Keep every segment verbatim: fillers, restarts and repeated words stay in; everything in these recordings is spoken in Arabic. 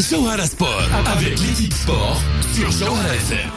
Jawhara Sport avec l'équipe sport sur Jawhara إف إم.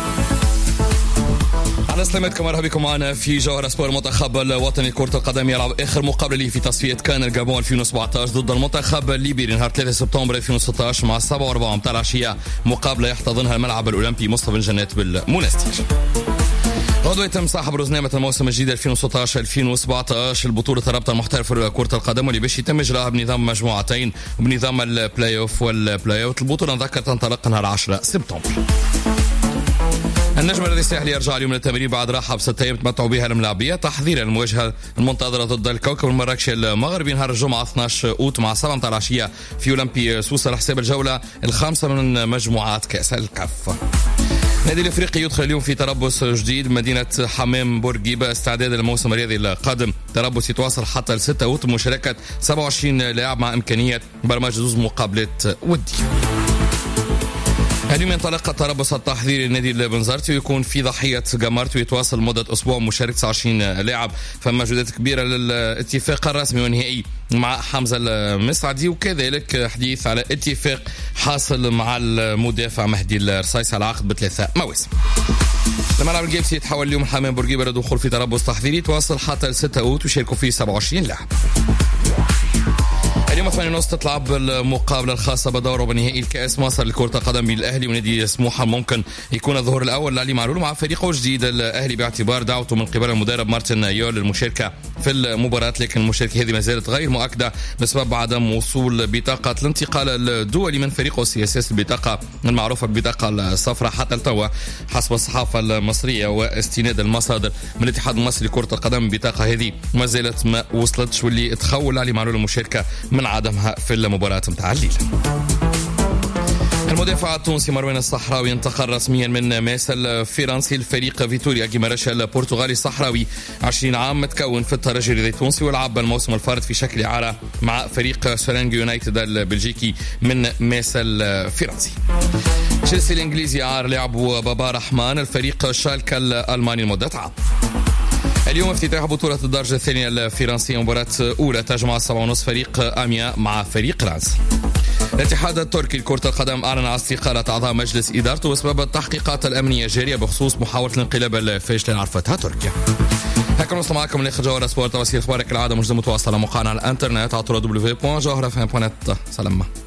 على سلامتكم، مرحبا بكم معنا في جوهرة سبور. المنتخب الوطني كرة القدم يلعب آخر مقابلة ليه في تصفية كان الجابون ألفين وسبعطعش ضد المنتخب الليبي نهار ثلاثة سبتمبر ألفين وستطعش مع السبعة وأربعة متاع العشية، مقابلة يحتضنها الملعب الأولمبي مصطفى بن جنات بالمنستير. غدوة يتم سحب رزنامة الموسم الجديد ألفين وستطعش ألفين وسبعطعش البطولة الرابطة المحترفة لكرة القدم، واللي باش يتم إجراءها بنظام مجموعتين وبنظام البلاي أوف والبلاي أوت. البطولة نذكر تنطلق نهار عشرة سبتمبر. النجم الذي سيحلي يرجع اليوم للتمرين بعد راحة بستة أيام تمتعوا بها الملاعبية تحضيرا للمواجهة المنتظرة ضد الكوكب المراكشي المغربي نهار الجمعة اثناش أوت مع سبعة متاع العشية في أولمبي سوسة لحساب الجولة الخامسة من مجموعات كأس الكاف. النادي الافريقي يدخل اليوم في تربص جديد مدينة حمام بورقيبة استعدادا للموسم الرياضي القادم. تربص يتواصل حتى لستة أوت بمشاركة سبعة وعشرين لاعب مع إمكانية برمجة زوز مقابلة ودية. اليوم ينطلق التربص التحضيري للنادي البنزرتي ويكون في ضحية جمارتي ويتواصل مدة أسبوع مشاركة تسعة وعشرين لاعب. فما جهودات كبيرة للاتفاق الرسمي والنهائي مع حمزة المسعدي، وكذلك حديث على اتفاق حاصل مع المدافع مهدي الرصيص على عقد بثلاثة مواسم. الملعب الجيبسي يتحول اليوم حمام بورقيبة لدخول في تربص تحضيري يتواصل حتى لستة أوت ويشاركوا فيه سبعة وعشرين لاعب. اليوم ثمانية ونص تتلعب المقابلة الخاصة بدور ونهائي الكأس مصر لكرة القدم بين الأهلي ونادي سموحة. ممكن يكون الظهور الأول لعلي معلول مع فريقه الجديد الأهلي باعتبار دعوته من قبل المدرب مارتن يول للمشاركة في المباراة، لكن المشاركة هذه ما زالت غير مؤكدة بسبب عدم وصول بطاقة الانتقال الدولي من فريقه السياسي، البطاقة المعروفة بالبطاقة الصفراء حتى التوا حسب الصحافة المصرية واستناد المصادر من الاتحاد المصري لكرة القدم. البطاقة هذه ما زالت ما وصلتش، واللي تخول علي معلول المشاركة من عدمها في المباراة متاع الليلة. المدافع التونسي مروان الصحراوي انتقل رسميا من ماس الفرنسي لفريق فيتوريا جيماراش البرتغالي. الصحراوي عشرين عام متكون في الترجي الرياضي التونسي ولعب الموسم الفارط في شكل إعارة مع فريق سورانج يونايتد البلجيكي من ماس الفرنسي. تشيلسي الانجليزي عار لاعبه بابا رحمن الفريق شالكا الالماني لمدة عام. اليوم افتتاح بطولة الدرجة الثانية الفرنسية، مباراة أولى تجمع السبعة ونص فريق أميا مع فريق رانس. الاتحاد التركي لكرة القدم أعلن عن استقالة أعضاء مجلس إدارته بسبب التحقيقات الأمنية الجارية بخصوص محاولة الانقلاب الفاشلة اللي عرفتها تركيا. هكذا نوصل معكم لآخر جوهرة سبورت. توصيل أخبارك العادة مجد متواصلة على موقعنا على الانترنت على دبليو دبليو دبليو دوت جوهرة إف إم دوت نت. سلام.